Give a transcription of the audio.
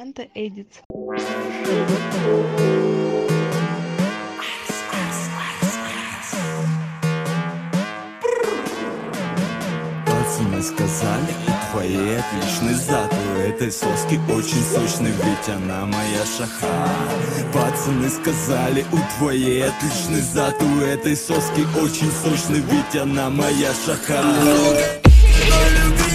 музыканта Эдиц. Пацаны сказали, у твоей отличный зад, у этой соски очень сочный, ведь она моя шаха. Пацаны сказали, у твоей отличный зад, у этой соски очень сочный, ведь она моя шаха. Но любви